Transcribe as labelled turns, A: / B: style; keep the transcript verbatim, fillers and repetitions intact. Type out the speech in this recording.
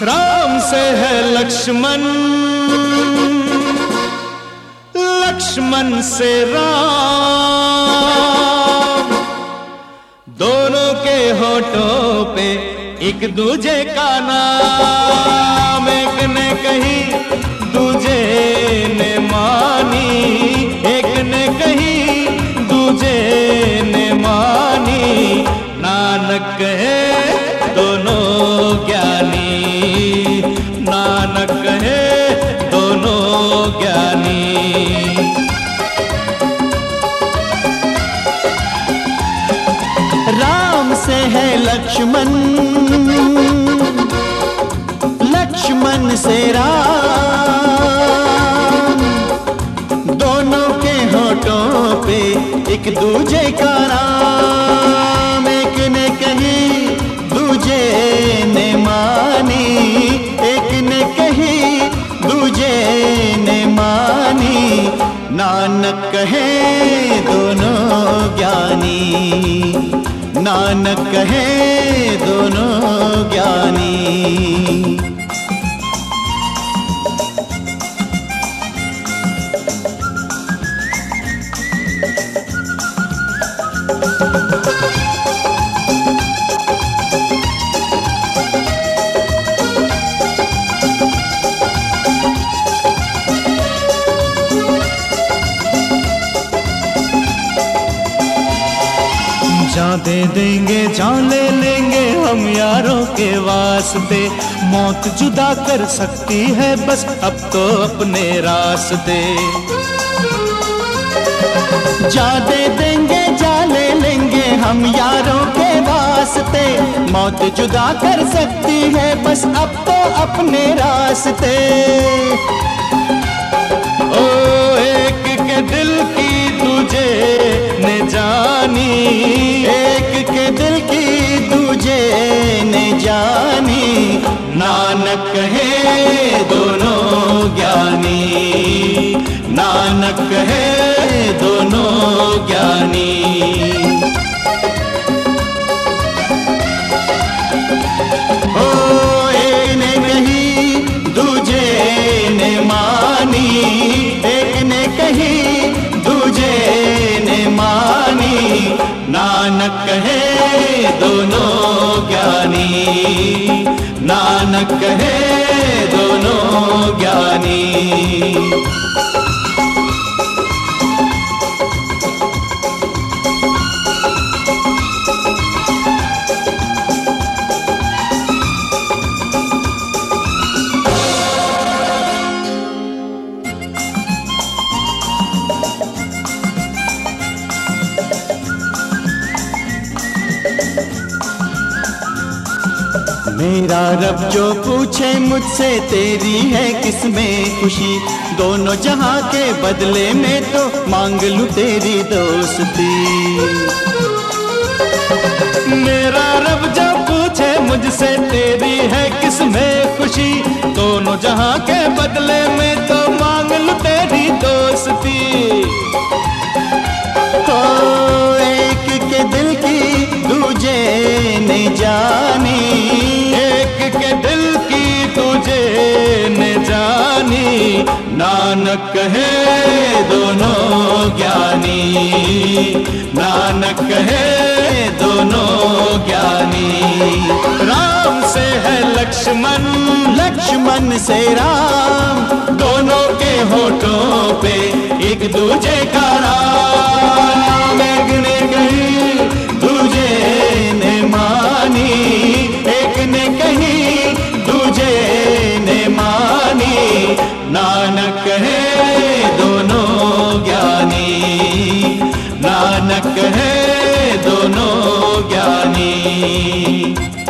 A: राम से है लक्ष्मण, लक्ष्मण से राम, दोनों के होठों पे एक दूजे का नाम। एक ने कही दूजे ने मानी, एक ने कही दूजे ने मानी। नानक कहे दोनों ज्ञानी, नानक कहे दोनों ज्ञानी।
B: राम से है लक्ष्मण, लक्ष्मण से राम, दोनों के होठों पे एक दूजे का नाम। एक ने कही दूजे ने मानी, एक ने कही दूजे ने मानी। नानक कहे दोनों ज्ञानी, नानक कहे दोनों ज्ञानी।
A: जान दे देंगे, जान ले लेंगे हम यारों के वास्ते। मौत जुदा कर सकती है बस अब तो अपने रास्ते।
B: जान दे देंगे, जान ले लेंगे हम यारों के वास्ते। मौत जुदा कर सकती है बस अब तो अपने रास्ते।
A: ओ एक के दिल की तुझे ने जानी,
B: एक के दिल की तुझे ने जानी।
A: नानक कहे दोनों ज्ञानी, नानक कहे दोनों ज्ञानी।
B: ओ एक ने कही दूजे ने मानी, एक ने कही दूजे ने मानी।
A: नानक कहे दोनों ज्ञानी, नानक कहे दोनों ज्ञानी।
B: मेरा रब जो पूछे मुझसे तेरी है किसमें खुशी, दोनों जहां के बदले में तो मांग लूं तेरी दोस्ती।
A: मेरा रब जो पूछे मुझसे तेरी है किसमें खुशी, दोनों जहां के बदले में तो मांग लूं तेरी दोस्ती।
B: ओ एक के दिल की दूजे ने जानी,
A: एक के दिल की तुझे ने जानी। नानक कहे दोनों ज्ञानी, नानक कहे दोनों ज्ञानी। राम से है लक्ष्मण,
B: लक्ष्मण से राम,
A: दोनों के होठों पे एक दूजे का नाम। एक ने कही दूजे ने मानी, एक ने कही दूजे ने मानी। नानक कहे दोनों ज्ञानी, नानक कहे दोनों ज्ञानी।